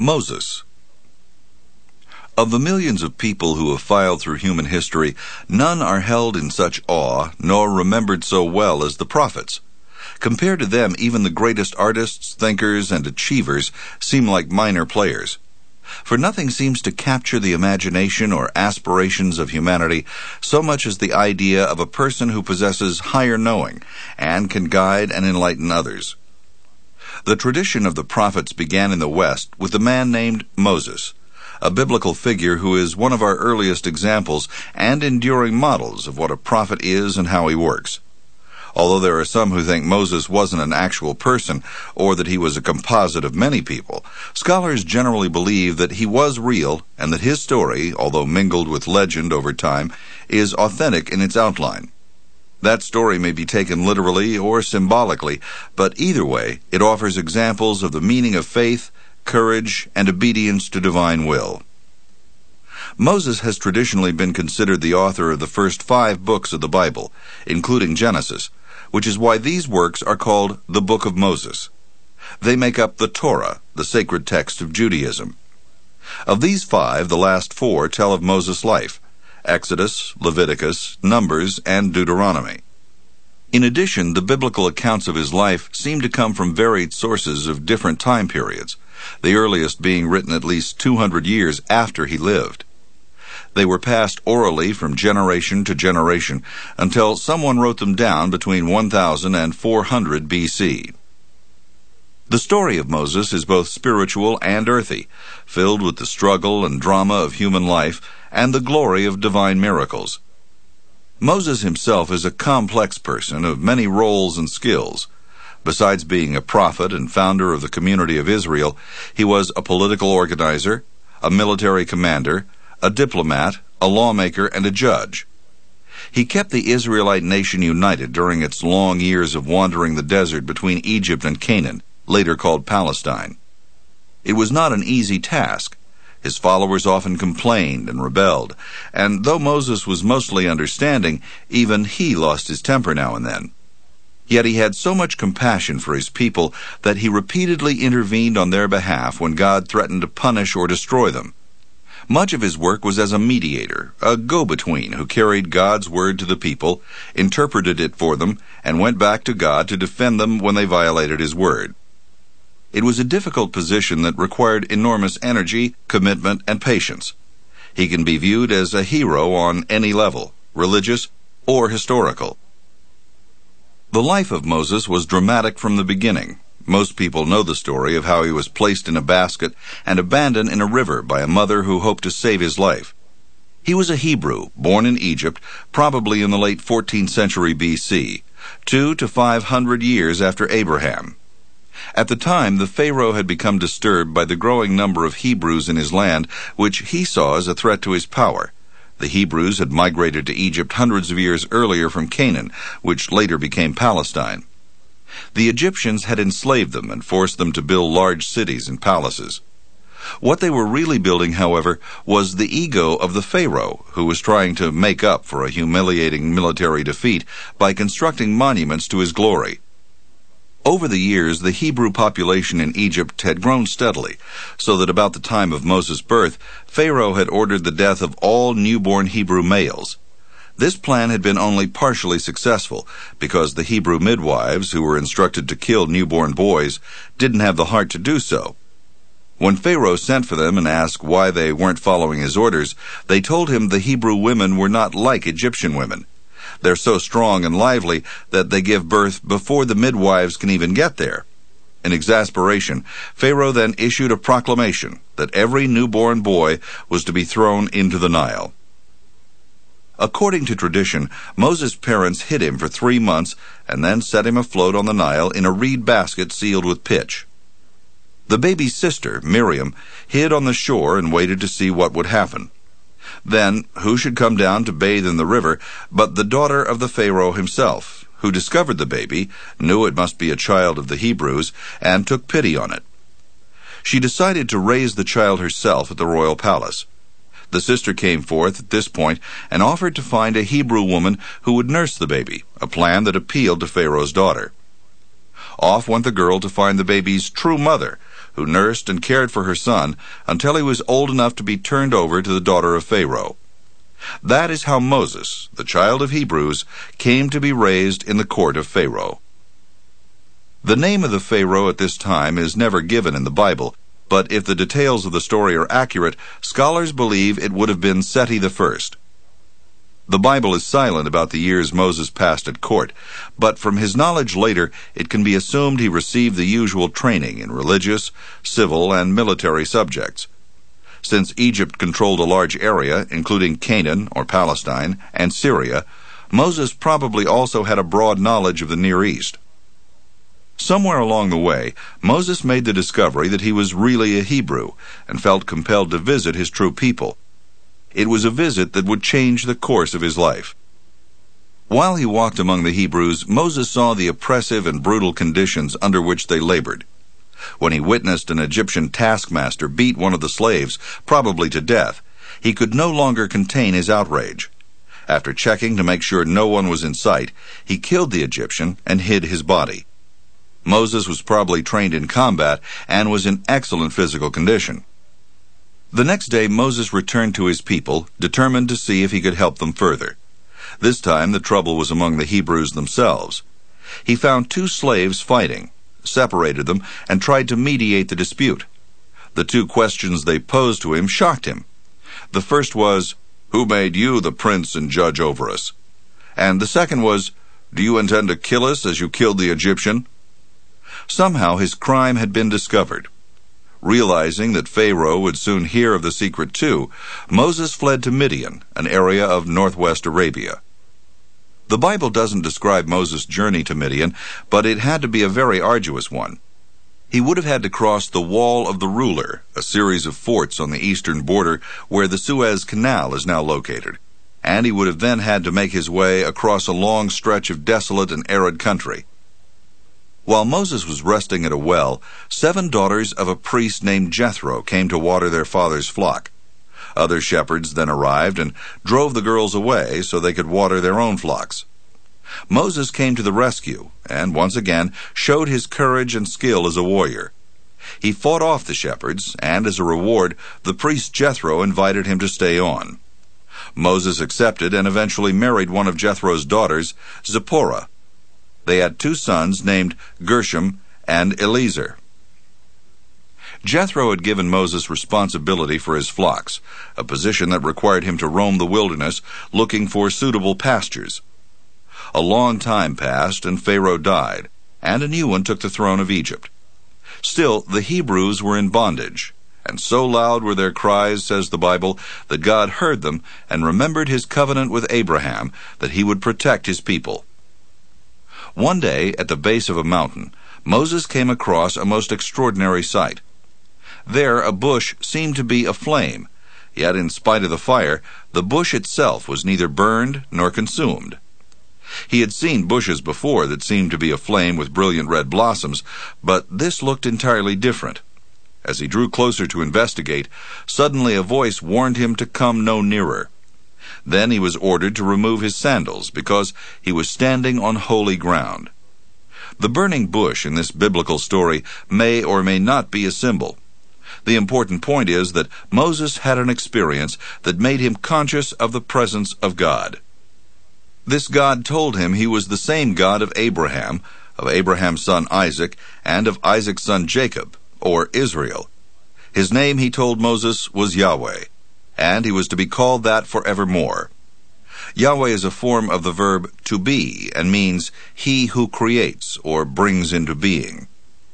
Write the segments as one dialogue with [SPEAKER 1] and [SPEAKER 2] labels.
[SPEAKER 1] Moses. Of the millions of people who have filed through human history, none are held in such awe nor remembered so well as the prophets. Compared to them, even the greatest artists, thinkers, and achievers seem like minor players. For nothing seems to capture the imagination or aspirations of humanity so much as the idea of a person who possesses higher knowing and can guide and enlighten others. The tradition of the prophets began in the West with a man named Moses, a biblical figure who is one of our earliest examples and enduring models of what a prophet is and how he works. Although there are some who think Moses wasn't an actual person or that he was a composite of many people, scholars generally believe that he was real and that his story, although mingled with legend over time, is authentic in its outline. That story may be taken literally or symbolically, but either way, it offers examples of the meaning of faith, courage, and obedience to divine will. Moses has traditionally been considered the author of the first 5 books of the Bible, including Genesis, which is why these works are called the Book of Moses. They make up the Torah, the sacred text of Judaism. Of these 5, the last 4 tell of Moses' life: Exodus, Leviticus, Numbers, and Deuteronomy. In addition, the biblical accounts of his life seem to come from varied sources of different time periods, the earliest being written at least 200 years after he lived. They were passed orally from generation to generation until someone wrote them down between 1000 and 400 BC. The story of Moses is both spiritual and earthy, filled with the struggle and drama of human life and the glory of divine miracles. Moses himself is a complex person of many roles and skills. Besides being a prophet and founder of the community of Israel, he was a political organizer, a military commander, a diplomat, a lawmaker, and a judge. He kept the Israelite nation united during its long years of wandering the desert between Egypt and Canaan, later called Palestine. It was not an easy task. His followers often complained and rebelled, and though Moses was mostly understanding, even he lost his temper now and then. Yet he had so much compassion for his people that he repeatedly intervened on their behalf when God threatened to punish or destroy them. Much of his work was as a mediator, a go-between who carried God's word to the people, interpreted it for them, and went back to God to defend them when they violated his word. It was a difficult position that required enormous energy, commitment, and patience. He can be viewed as a hero on any level, religious or historical. The life of Moses was dramatic from the beginning. Most people know the story of how he was placed in a basket and abandoned in a river by a mother who hoped to save his life. He was a Hebrew, born in Egypt, probably in the late 14th century BC, 200 to 500 years after Abraham. At the time, the Pharaoh had become disturbed by the growing number of Hebrews in his land, which he saw as a threat to his power. The Hebrews had migrated to Egypt hundreds of years earlier from Canaan, which later became Palestine. The Egyptians had enslaved them and forced them to build large cities and palaces. What they were really building, however, was the ego of the Pharaoh, who was trying to make up for a humiliating military defeat by constructing monuments to his glory. Over the years, the Hebrew population in Egypt had grown steadily, so that about the time of Moses' birth, Pharaoh had ordered the death of all newborn Hebrew males. This plan had been only partially successful, because the Hebrew midwives, who were instructed to kill newborn boys, didn't have the heart to do so. When Pharaoh sent for them and asked why they weren't following his orders, they told him the Hebrew women were not like Egyptian women. They're so strong and lively that they give birth before the midwives can even get there. In exasperation, Pharaoh then issued a proclamation that every newborn boy was to be thrown into the Nile. According to tradition, Moses' parents hid him for 3 months and then set him afloat on the Nile in a reed basket sealed with pitch. The baby's sister, Miriam, hid on the shore and waited to see what would happen. Then, who should come down to bathe in the river but the daughter of the Pharaoh himself, who discovered the baby, knew it must be a child of the Hebrews, and took pity on it. She decided to raise the child herself at the royal palace. The sister came forth at this point and offered to find a Hebrew woman who would nurse the baby, a plan that appealed to Pharaoh's daughter. Off went the girl to find the baby's true mother, who nursed and cared for her son until he was old enough to be turned over to the daughter of Pharaoh. That is how Moses, the child of Hebrews, came to be raised in the court of Pharaoh. The name of the Pharaoh at this time is never given in the Bible, but if the details of the story are accurate, scholars believe it would have been Seti I. The Bible is silent about the years Moses passed at court, but from his knowledge later, it can be assumed he received the usual training in religious, civil, and military subjects. Since Egypt controlled a large area, including Canaan, or Palestine, and Syria, Moses probably also had a broad knowledge of the Near East. Somewhere along the way, Moses made the discovery that he was really a Hebrew, and felt compelled to visit his true people. It was a visit that would change the course of his life. While he walked among the Hebrews, Moses saw the oppressive and brutal conditions under which they labored. When he witnessed an Egyptian taskmaster beat one of the slaves, probably to death, he could no longer contain his outrage. After checking to make sure no one was in sight, he killed the Egyptian and hid his body. Moses was probably trained in combat and was in excellent physical condition. The next day Moses returned to his people, determined to see if he could help them further. This time the trouble was among the Hebrews themselves. He found 2 slaves fighting, separated them, and tried to mediate the dispute. The 2 questions they posed to him shocked him. The first was, "Who made you the prince and judge over us?" And the second was, "Do you intend to kill us as you killed the Egyptian?" Somehow his crime had been discovered. Realizing that Pharaoh would soon hear of the secret too, Moses fled to Midian, an area of northwest Arabia. The Bible doesn't describe Moses' journey to Midian, but it had to be a very arduous one. He would have had to cross the Wall of the Ruler, a series of forts on the eastern border where the Suez Canal is now located, and he would have then had to make his way across a long stretch of desolate and arid country. While Moses was resting at a well, 7 daughters of a priest named Jethro came to water their father's flock. Other shepherds then arrived and drove the girls away so they could water their own flocks. Moses came to the rescue and once again showed his courage and skill as a warrior. He fought off the shepherds, and as a reward, the priest Jethro invited him to stay on. Moses accepted and eventually married one of Jethro's daughters, Zipporah. They had 2 sons named Gershom and Eliezer. Jethro had given Moses responsibility for his flocks, a position that required him to roam the wilderness looking for suitable pastures. A long time passed and Pharaoh died, and a new one took the throne of Egypt. Still, the Hebrews were in bondage, and so loud were their cries, says the Bible, that God heard them and remembered his covenant with Abraham that he would protect his people. One day, at the base of a mountain, Moses came across a most extraordinary sight. There a bush seemed to be aflame, yet in spite of the fire, the bush itself was neither burned nor consumed. He had seen bushes before that seemed to be aflame with brilliant red blossoms, but this looked entirely different. As he drew closer to investigate, suddenly a voice warned him to come no nearer. Then he was ordered to remove his sandals because he was standing on holy ground. The burning bush in this biblical story may or may not be a symbol. The important point is that Moses had an experience that made him conscious of the presence of God. This God told him he was the same God of Abraham's son Isaac, and of Isaac's son Jacob, or Israel. His name, he told Moses, was Yahweh, and he was to be called that forevermore. Yahweh is a form of the verb to be and means he who creates or brings into being.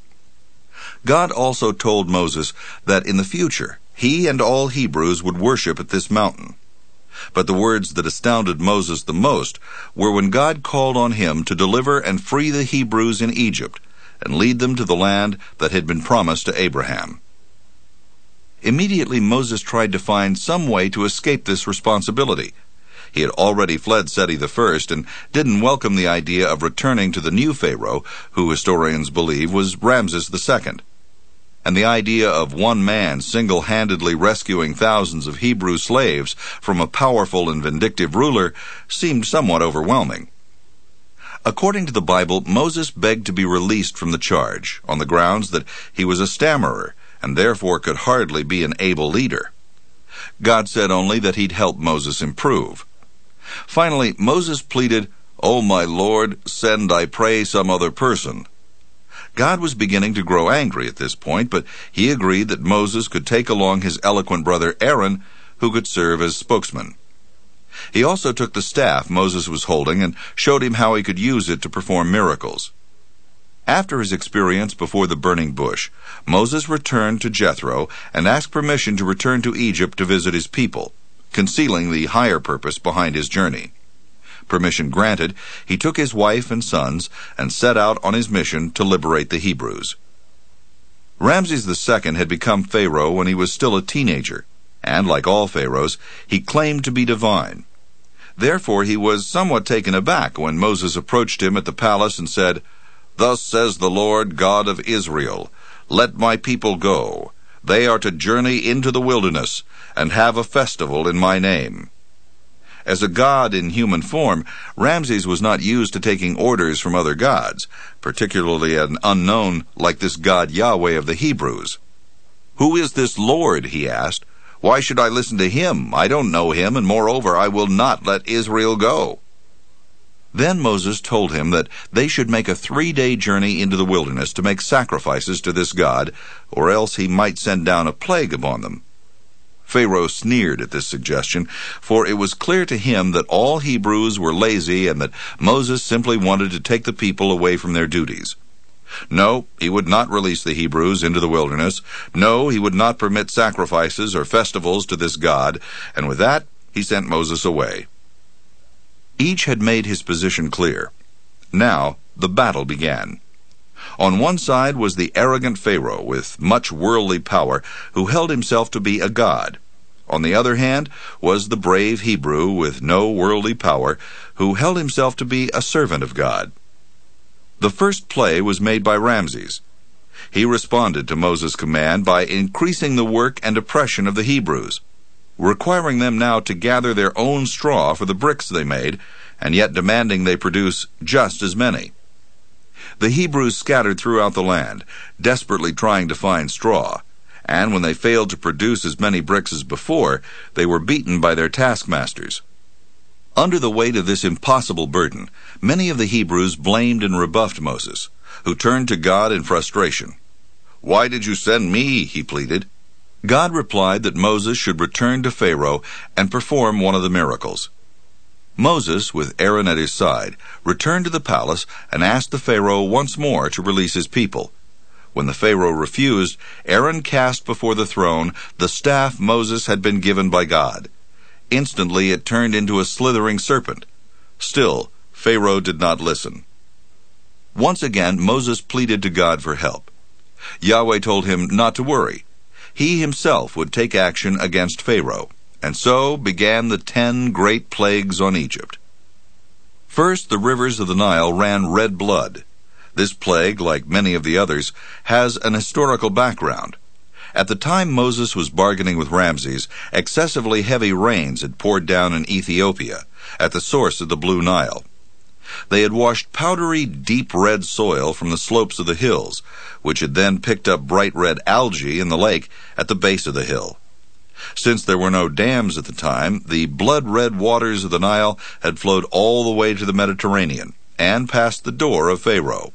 [SPEAKER 1] God also told Moses that in the future he and all Hebrews would worship at this mountain. But the words that astounded Moses the most were when God called on him to deliver and free the Hebrews in Egypt and lead them to the land that had been promised to Abraham. Immediately Moses tried to find some way to escape this responsibility. He had already fled Seti I and didn't welcome the idea of returning to the new Pharaoh, who historians believe was Ramses II. And the idea of one man single-handedly rescuing thousands of Hebrew slaves from a powerful and vindictive ruler seemed somewhat overwhelming. According to the Bible, Moses begged to be released from the charge on the grounds that he was a stammerer and therefore could hardly be an able leader. God said only that he'd help Moses improve. Finally, Moses pleaded, "O my Lord, send, I pray, some other person." God was beginning to grow angry at this point, but he agreed that Moses could take along his eloquent brother Aaron, who could serve as spokesman. He also took the staff Moses was holding and showed him how he could use it to perform miracles. After his experience before the burning bush, Moses returned to Jethro and asked permission to return to Egypt to visit his people, concealing the higher purpose behind his journey. Permission granted, he took his wife and sons and set out on his mission to liberate the Hebrews. Ramses II had become Pharaoh when he was still a teenager, and like all pharaohs, he claimed to be divine. Therefore he was somewhat taken aback when Moses approached him at the palace and said, "Thus says the Lord God of Israel, let my people go. They are to journey into the wilderness and have a festival in my name." As a god in human form, Ramses was not used to taking orders from other gods, particularly an unknown like this God Yahweh of the Hebrews. "Who is this Lord?" he asked. "Why should I listen to him? I don't know him, and moreover, I will not let Israel go." Then Moses told him that they should make a 3-day journey into the wilderness to make sacrifices to this god, or else he might send down a plague upon them. Pharaoh sneered at this suggestion, for it was clear to him that all Hebrews were lazy and that Moses simply wanted to take the people away from their duties. No, he would not release the Hebrews into the wilderness. No, he would not permit sacrifices or festivals to this god, and with that, he sent Moses away. Each had made his position clear. Now, the battle began. On one side was the arrogant Pharaoh with much worldly power, who held himself to be a god. On the other hand was the brave Hebrew with no worldly power, who held himself to be a servant of God. The first play was made by Ramses. He responded to Moses' command by increasing the work and oppression of the Hebrews, requiring them now to gather their own straw for the bricks they made, and yet demanding they produce just as many. The Hebrews scattered throughout the land, desperately trying to find straw, and when they failed to produce as many bricks as before, they were beaten by their taskmasters. Under the weight of this impossible burden, many of the Hebrews blamed and rebuffed Moses, who turned to God in frustration. "Why did you send me?" he pleaded. God replied that Moses should return to Pharaoh and perform one of the miracles. Moses, with Aaron at his side, returned to the palace and asked the Pharaoh once more to release his people. When the Pharaoh refused, Aaron cast before the throne the staff Moses had been given by God. Instantly it turned into a slithering serpent. Still, Pharaoh did not listen. Once again, Moses pleaded to God for help. Yahweh told him not to worry. He himself would take action against Pharaoh. And so began the 10 great plagues on Egypt. First, the rivers of the Nile ran red blood. This plague, like many of the others, has an historical background. At the time Moses was bargaining with Ramses, excessively heavy rains had poured down in Ethiopia, at the source of the Blue Nile. They had washed powdery, deep red soil from the slopes of the hills, which had then picked up bright red algae in the lake at the base of the hill. Since there were no dams at the time, the blood-red waters of the Nile had flowed all the way to the Mediterranean and past the door of Pharaoh.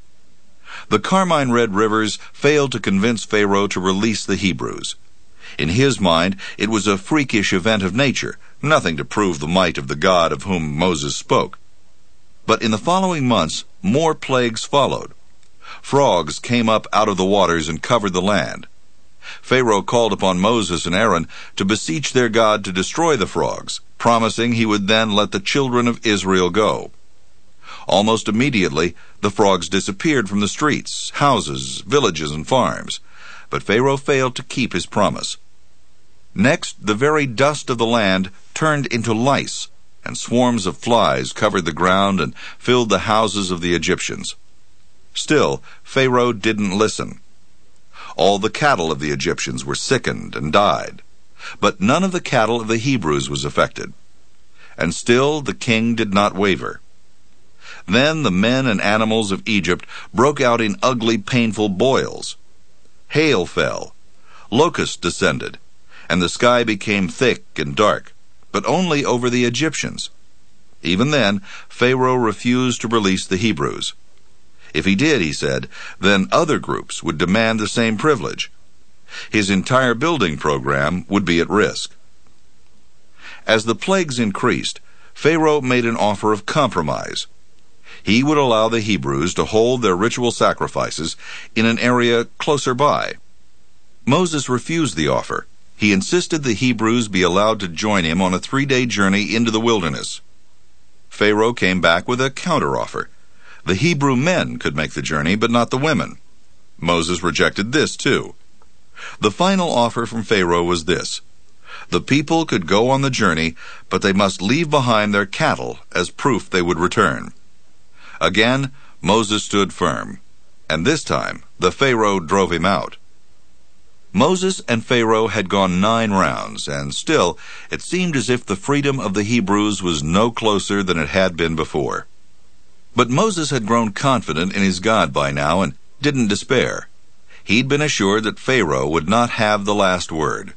[SPEAKER 1] The carmine-red rivers failed to convince Pharaoh to release the Hebrews. In his mind, it was a freakish event of nature, nothing to prove the might of the God of whom Moses spoke. But in the following months, more plagues followed. Frogs came up out of the waters and covered the land. Pharaoh called upon Moses and Aaron to beseech their God to destroy the frogs, promising he would then let the children of Israel go. Almost immediately, the frogs disappeared from the streets, houses, villages, and farms, but Pharaoh failed to keep his promise. Next, the very dust of the land turned into lice, and swarms of flies covered the ground and filled the houses of the Egyptians. Still, Pharaoh didn't listen. All the cattle of the Egyptians were sickened and died, but none of the cattle of the Hebrews was affected. And still the king did not waver. Then the men and animals of Egypt broke out in ugly, painful boils. Hail fell, locusts descended, and the sky became thick and dark, but only over the Egyptians. Even then, Pharaoh refused to release the Hebrews. If he did, he said, then other groups would demand the same privilege. His entire building program would be at risk. As the plagues increased, Pharaoh made an offer of compromise. He would allow the Hebrews to hold their ritual sacrifices in an area closer by. Moses refused the offer. He insisted the Hebrews be allowed to join him on a 3-day journey into the wilderness. Pharaoh came back with a counteroffer. The Hebrew men could make the journey, but not the women. Moses rejected this too. The final offer from Pharaoh was this: the people could go on the journey, but they must leave behind their cattle as proof they would return. Again, Moses stood firm, and this time the Pharaoh drove him out. Moses and Pharaoh had gone 9 rounds, and still it seemed as if the freedom of the Hebrews was no closer than it had been before. But Moses had grown confident in his God by now and didn't despair. He'd been assured that Pharaoh would not have the last word.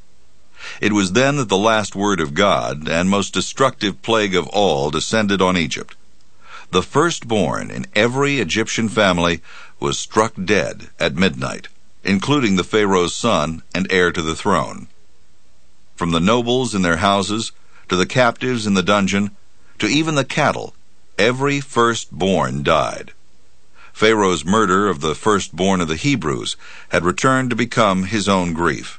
[SPEAKER 1] It was then that the last word of God, and most destructive plague of all, descended on Egypt. The firstborn in every Egyptian family was struck dead at midnight, including the Pharaoh's son and heir to the throne. From the nobles in their houses, to the captives in the dungeon, to even the cattle, every firstborn died. Pharaoh's murder of the firstborn of the Hebrews had returned to become his own grief.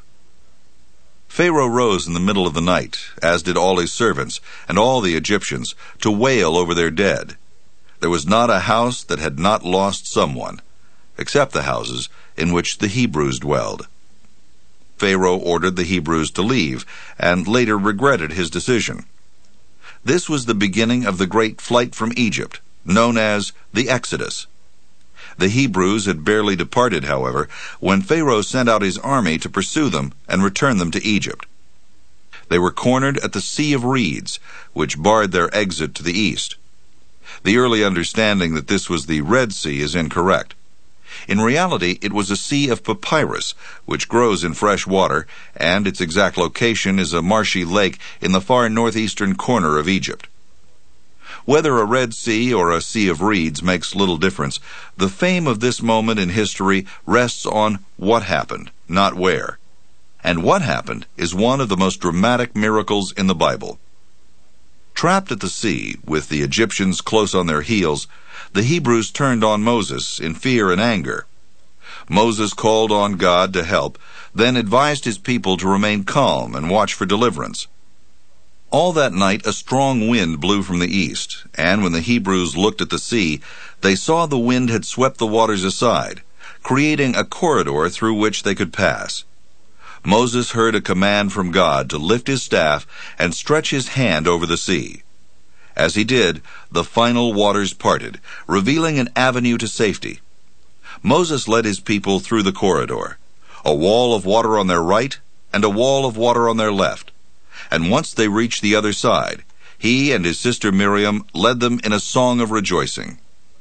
[SPEAKER 1] Pharaoh rose in the middle of the night, as did all his servants and all the Egyptians, to wail over their dead. There was not a house that had not lost someone, except the houses in which the Hebrews dwelled. Pharaoh ordered the Hebrews to leave, and later regretted his decision. This was the beginning of the great flight from Egypt, known as the Exodus. The Hebrews had barely departed, however, when Pharaoh sent out his army to pursue them and return them to Egypt. They were cornered at the Sea of Reeds, which barred their exit to the east. The early understanding that this was the Red Sea is incorrect. In reality, it was a sea of papyrus, which grows in fresh water, and its exact location is a marshy lake in the far northeastern corner of Egypt. Whether a Red Sea or a Sea of Reeds makes little difference. The fame of this moment in history rests on what happened, not where. And what happened is one of the most dramatic miracles in the Bible. Trapped at the sea, with the Egyptians close on their heels, the Hebrews turned on Moses in fear and anger. Moses called on God to help, then advised his people to remain calm and watch for deliverance. All that night a strong wind blew from the east, and when the Hebrews looked at the sea, they saw the wind had swept the waters aside, creating a corridor through which they could pass. Moses heard a command from God to lift his staff and stretch his hand over the sea. As he did, the final waters parted, revealing an avenue to safety. Moses led his people through the corridor, a wall of water on their right and a wall of water on their left. And once they reached the other side, he and his sister Miriam led them in a song of rejoicing.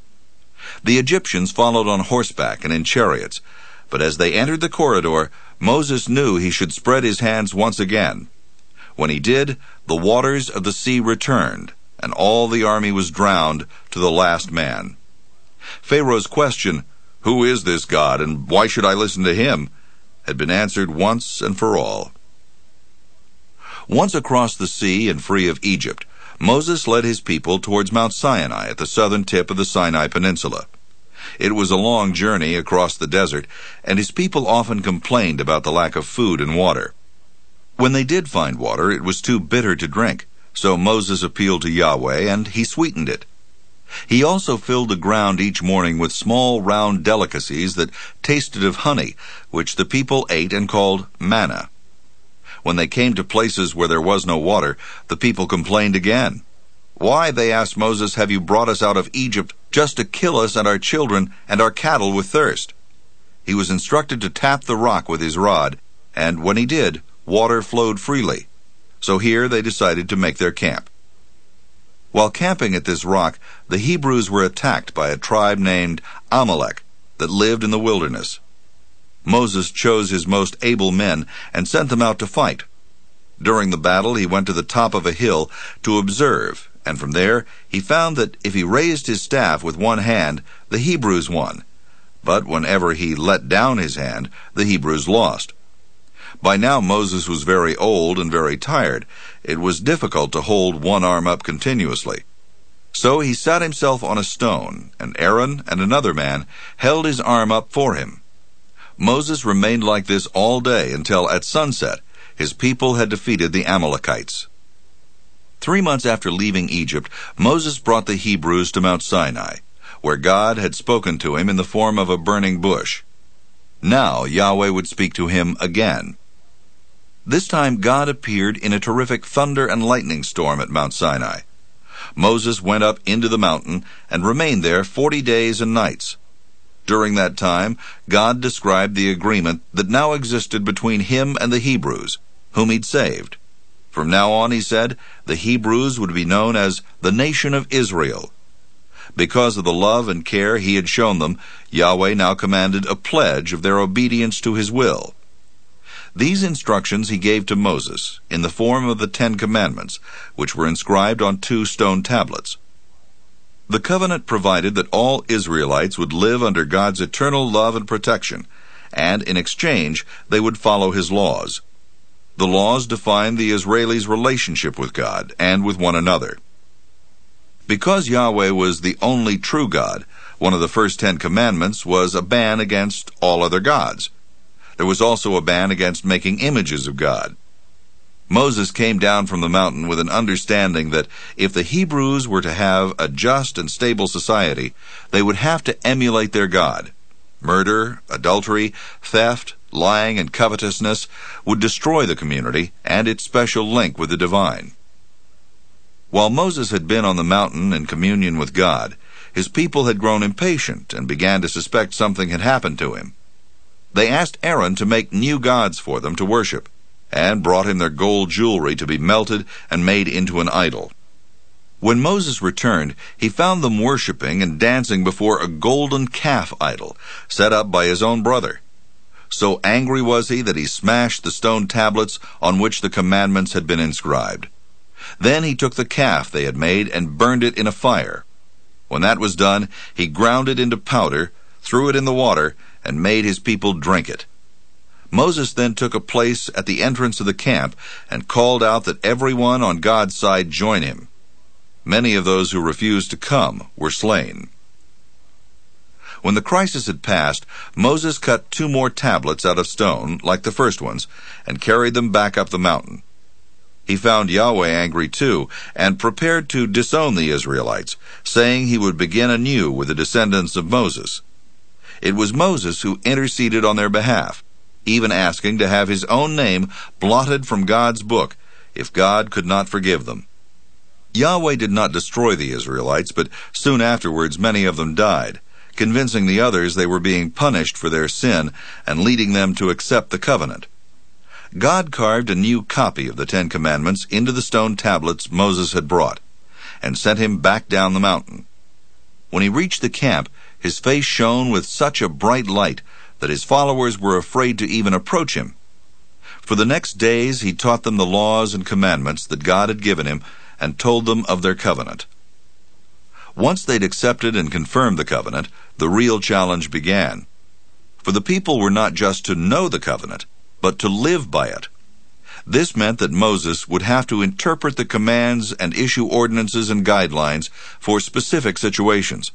[SPEAKER 1] The Egyptians followed on horseback and in chariots, but as they entered the corridor, Moses knew he should spread his hands once again. When he did, the waters of the sea returned, and all the army was drowned to the last man. Pharaoh's question, "Who is this God, and why should I listen to him?" had been answered once and for all. Once across the sea and free of Egypt, Moses led his people towards Mount Sinai at the southern tip of the Sinai Peninsula. It was a long journey across the desert, and his people often complained about the lack of food and water. When they did find water, it was too bitter to drink, so Moses appealed to Yahweh, and he sweetened it. He also filled the ground each morning with small round delicacies that tasted of honey, which the people ate and called manna. When they came to places where there was no water, the people complained again. "Why," they asked Moses, "have you brought us out of Egypt just to kill us and our children and our cattle with thirst?" He was instructed to tap the rock with his rod, and when he did, water flowed freely. So here they decided to make their camp. While camping at this rock, the Hebrews were attacked by a tribe named Amalek that lived in the wilderness. Moses chose his most able men and sent them out to fight. During the battle, he went to the top of a hill to observe, and from there he found that if he raised his staff with one hand, the Hebrews won. But whenever he let down his hand, the Hebrews lost. By now Moses was very old and very tired. It was difficult to hold one arm up continuously. So he sat himself on a stone, and Aaron and another man held his arm up for him. Moses remained like this all day until at sunset his people had defeated the Amalekites. 3 months after leaving Egypt, Moses brought the Hebrews to Mount Sinai, where God had spoken to him in the form of a burning bush. Now Yahweh would speak to him again. This time God appeared in a terrific thunder and lightning storm at Mount Sinai. Moses went up into the mountain and remained there 40 days and nights. During that time, God described the agreement that now existed between him and the Hebrews, whom he'd saved. From now on, he said, the Hebrews would be known as the nation of Israel. Because of the love and care he had shown them, Yahweh now commanded a pledge of their obedience to his will. These instructions he gave to Moses in the form of the 10 Commandments, which were inscribed on 2 stone tablets. The covenant provided that all Israelites would live under God's eternal love and protection, and in exchange they would follow his laws. The laws defined the Israelis' relationship with God and with one another. Because Yahweh was the only true God, one of the first 10 Commandments was a ban against all other gods. There was also a ban against making images of God. Moses came down from the mountain with an understanding that if the Hebrews were to have a just and stable society, they would have to emulate their God. Murder, adultery, theft, lying, and covetousness would destroy the community and its special link with the divine. While Moses had been on the mountain in communion with God, his people had grown impatient and began to suspect something had happened to him. They asked Aaron to make new gods for them to worship, and brought him their gold jewelry to be melted and made into an idol. When Moses returned, he found them worshiping and dancing before a golden calf idol set up by his own brother. So angry was he that he smashed the stone tablets on which the commandments had been inscribed. Then he took the calf they had made and burned it in a fire. When that was done, he ground it into powder, threw it in the water, and made his people drink it. Moses then took a place at the entrance of the camp and called out that everyone on God's side join him. Many of those who refused to come were slain. When the crisis had passed, Moses cut 2 more tablets out of stone, like the first ones, and carried them back up the mountain. He found Yahweh angry too, and prepared to disown the Israelites, saying he would begin anew with the descendants of Moses. It was Moses who interceded on their behalf, even asking to have his own name blotted from God's book, if God could not forgive them. Yahweh did not destroy the Israelites, but soon afterwards many of them died, convincing the others they were being punished for their sin and leading them to accept the covenant. God carved a new copy of the 10 Commandments into the stone tablets Moses had brought, and sent him back down the mountain. When he reached the camp, his face shone with such a bright light that his followers were afraid to even approach him. For the next days he taught them the laws and commandments that God had given him, and told them of their covenant. Once they'd accepted and confirmed the covenant, the real challenge began. For the people were not just to know the covenant, but to live by it. This meant that Moses would have to interpret the commands and issue ordinances and guidelines for specific situations.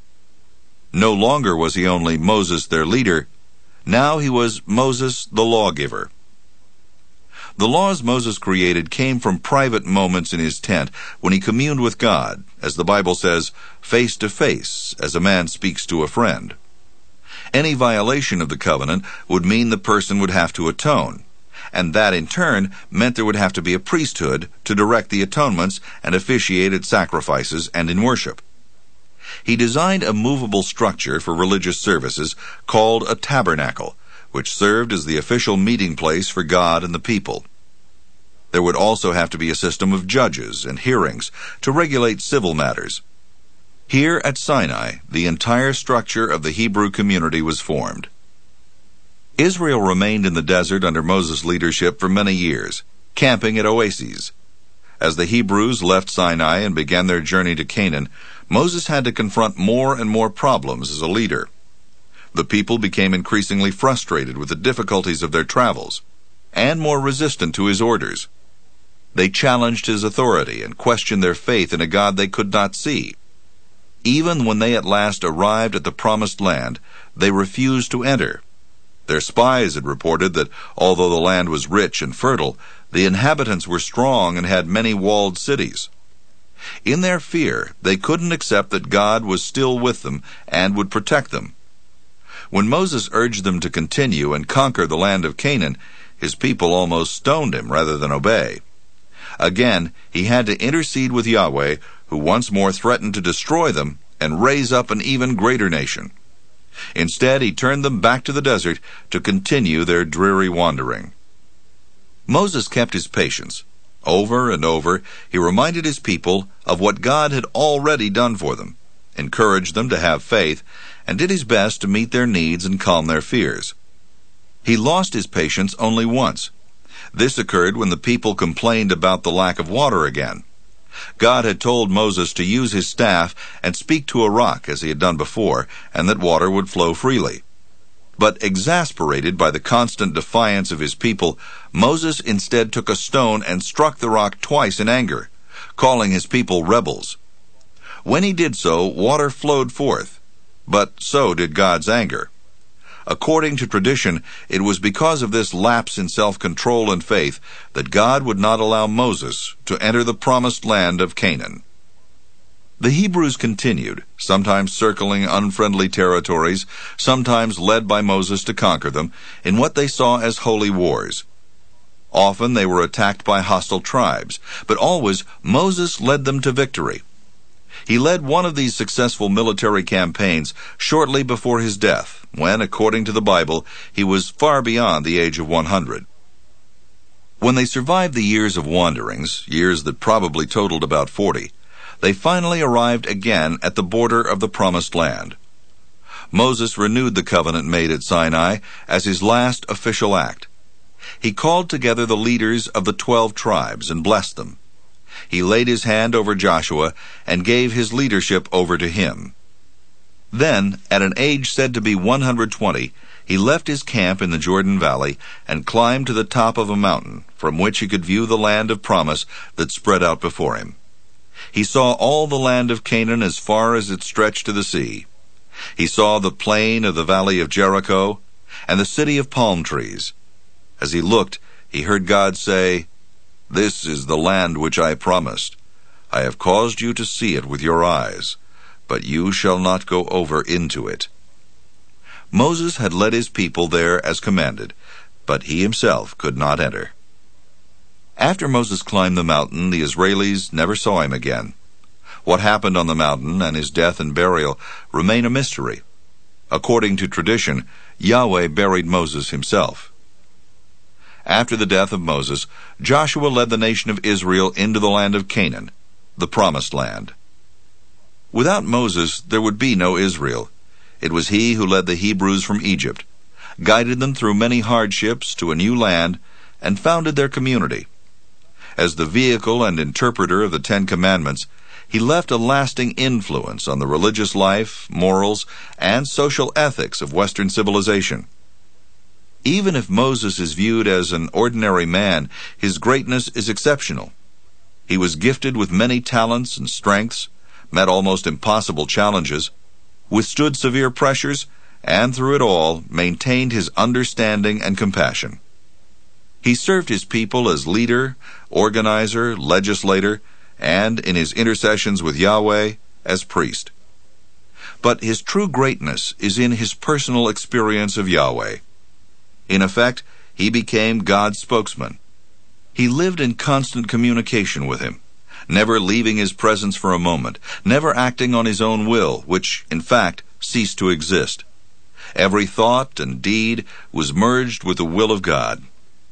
[SPEAKER 1] No longer was he only Moses their leader. Now he was Moses the lawgiver. The laws Moses created came from private moments in his tent when he communed with God, as the Bible says, face to face, as a man speaks to a friend. Any violation of the covenant would mean the person would have to atone, and that in turn meant there would have to be a priesthood to direct the atonements and officiate at sacrifices and in worship. He designed a movable structure for religious services called a tabernacle, which served as the official meeting place for God and the people. There would also have to be a system of judges and hearings to regulate civil matters. Here at Sinai, the entire structure of the Hebrew community was formed. Israel remained in the desert under Moses' leadership for many years, camping at oases. As the Hebrews left Sinai and began their journey to Canaan, Moses had to confront more and more problems as a leader. The people became increasingly frustrated with the difficulties of their travels, and more resistant to his orders. They challenged his authority and questioned their faith in a God they could not see. Even when they at last arrived at the promised land, they refused to enter. Their spies had reported that although the land was rich and fertile, the inhabitants were strong and had many walled cities. In their fear, they couldn't accept that God was still with them and would protect them. When Moses urged them to continue and conquer the land of Canaan, his people almost stoned him rather than obey. Again, he had to intercede with Yahweh, who once more threatened to destroy them and raise up an even greater nation. Instead, he turned them back to the desert to continue their dreary wandering. Moses kept his patience. Over and over, he reminded his people of what God had already done for them, encouraged them to have faith, and did his best to meet their needs and calm their fears. He lost his patience only once. This occurred when the people complained about the lack of water again. God had told Moses to use his staff and speak to a rock as he had done before, and that water would flow freely. But exasperated by the constant defiance of his people, Moses instead took a stone and struck the rock twice in anger, calling his people rebels. When he did so, water flowed forth, but so did God's anger. According to tradition, it was because of this lapse in self-control and faith that God would not allow Moses to enter the promised land of Canaan. The Hebrews continued, sometimes circling unfriendly territories, sometimes led by Moses to conquer them, in what they saw as holy wars. Often they were attacked by hostile tribes, but always Moses led them to victory. He led one of these successful military campaigns shortly before his death, when, according to the Bible, he was far beyond the age of 100. When they survived the years of wanderings, years that probably totaled about 40, they finally arrived again at the border of the Promised Land. Moses renewed the covenant made at Sinai as his last official act. He called together the leaders of the 12 tribes and blessed them. He laid his hand over Joshua and gave his leadership over to him. Then, at an age said to be 120, he left his camp in the Jordan Valley and climbed to the top of a mountain from which he could view the land of promise that spread out before him. He saw all the land of Canaan as far as it stretched to the sea. He saw the plain of the valley of Jericho and the city of palm trees. As he looked, he heard God say, "This is the land which I promised. I have caused you to see it with your eyes, but you shall not go over into it." Moses had led his people there as commanded, but he himself could not enter. After Moses climbed the mountain, the Israelis never saw him again. What happened on the mountain and his death and burial remain a mystery. According to tradition, Yahweh buried Moses himself. After the death of Moses, Joshua led the nation of Israel into the land of Canaan, the Promised Land. Without Moses, there would be no Israel. It was he who led the Hebrews from Egypt, guided them through many hardships to a new land, and founded their community. As the vehicle and interpreter of the 10 Commandments, he left a lasting influence on the religious life, morals, and social ethics of Western civilization. Even if Moses is viewed as an ordinary man, his greatness is exceptional. He was gifted with many talents and strengths, met almost impossible challenges, withstood severe pressures, and through it all maintained his understanding and compassion. He served his people as leader, organizer, legislator, and in his intercessions with Yahweh as priest. But his true greatness is in his personal experience of Yahweh. In effect, he became God's spokesman. He lived in constant communication with him, never leaving his presence for a moment, never acting on his own will, which, in fact, ceased to exist. Every thought and deed was merged with the will of God.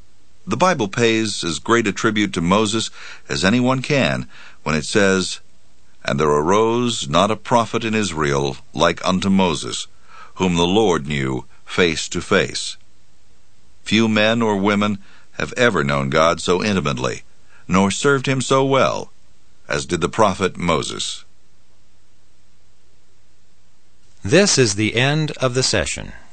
[SPEAKER 1] The Bible pays as great a tribute to Moses as anyone can when it says, "And there arose not a prophet in Israel like unto Moses, whom the Lord knew face to face." Few men or women have ever known God so intimately, nor served him so well, as did the prophet Moses.
[SPEAKER 2] This is the end of the session.